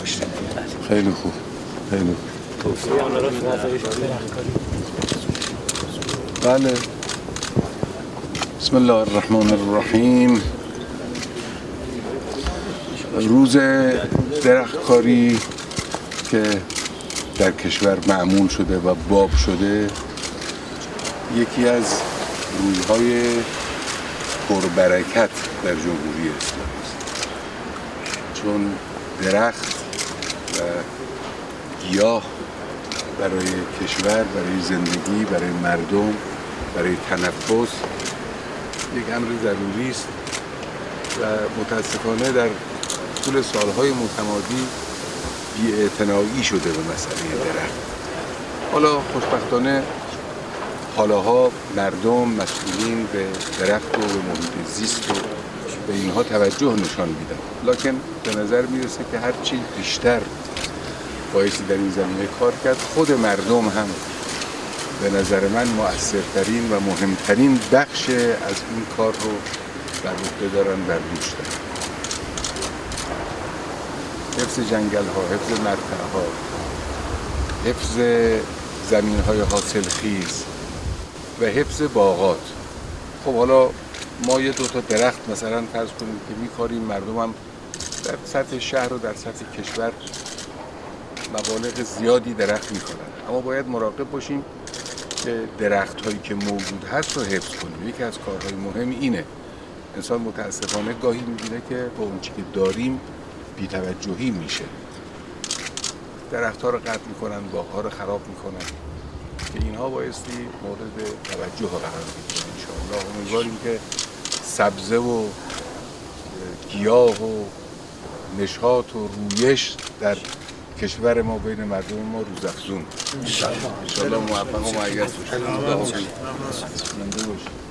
داشته. خیلی خوب، خیلی خوب. بله. بسم الله الرحمن الرحیم. روز درختکاری که در کشور معمول شده و باب شده یکی از روزهای پربرکت در جمهوری اسلامی است، چون درخت و گیاه برای کشور، برای زندگی، برای مردم، برای تنفس یک امر ضروری است و متاسفانه در طول سالهای متمادی بی‌اعتنایی شده به مسئله درخت. حالا خوشبختانه حالاها مردم مسئولین به درخت و به محیط زیست و به اینها توجه نشان میدن، لکن به نظر میرسه که هرچی بیشتر بایستی در این زمینه کار کرد، خود مردم هم به نظر من مؤثرترین و مهمترین بخش از این کار رو بر عهده دارن، بر دوش دارن. حفظ جنگل ها، حفظ مرتع ها، حفظ زمین های حاصلخیز و حفظ باغات. خب حالا ما یه دو تا درخت مثلا فرض کنیم که میکاریم، مردم هم در سطح شهر و در سطح کشور مبالغ زیادی درخت میکنن، اما باید مراقب باشیم که درخت هایی که موجود هست رو حفظ کنیم. یکی از کارهای مهم اینه. انسان متاسفانه گاهی میبینه که با اون چی که داریم بی‌توجهی میشه، درخت ها رو قطع میکنن، باغ ها رو خراب میکنن که اینها بایستی مورد توجه قرار بگیرن. انشاءالله امیدواریم که سبزه و گیاه و نشاط و رویش در کشور ما بین مردم ما روزافزون. انشاءالله موفق و مؤید باشید.